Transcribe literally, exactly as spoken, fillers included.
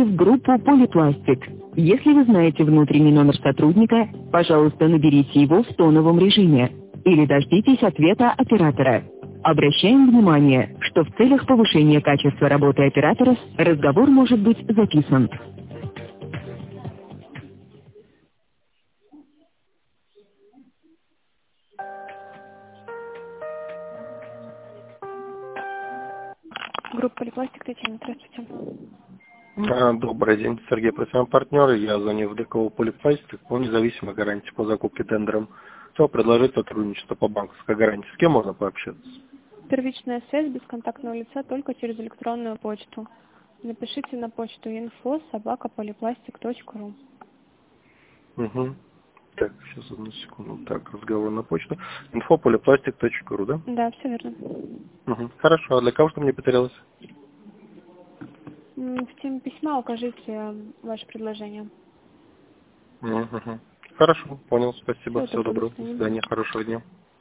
прибыли в группу «Полипластик». Если вы знаете внутренний номер сотрудника, пожалуйста, наберите его в тоновом режиме или дождитесь ответа оператора. Обращаем внимание, что в целях повышения качества работы операторов разговор может быть записан. Группа «Полипластик», Татьяна, здравствуйте. А, Добрый день, Сергей, просим партнеры. Я звоню в ДКО «Полипластик» по независимой гарантии по закупке тендером. Хотел предложить сотрудничество по банковской гарантии. С кем можно пообщаться? Первичная связь без контактного лица только через электронную почту. Напишите на почту инфо собака полипластик точка ру. Угу. Так, сейчас одну секунду. Так, разговор на почту. инфо полипластик точка ру, да? Да, все верно. Угу. Хорошо, а для кого что мне потерялось? М, В теме письма укажите ваше предложение. Угу. Хорошо, понял, спасибо. Всего Всего доброго, до доброго. До свидания. свидания, хорошего дня.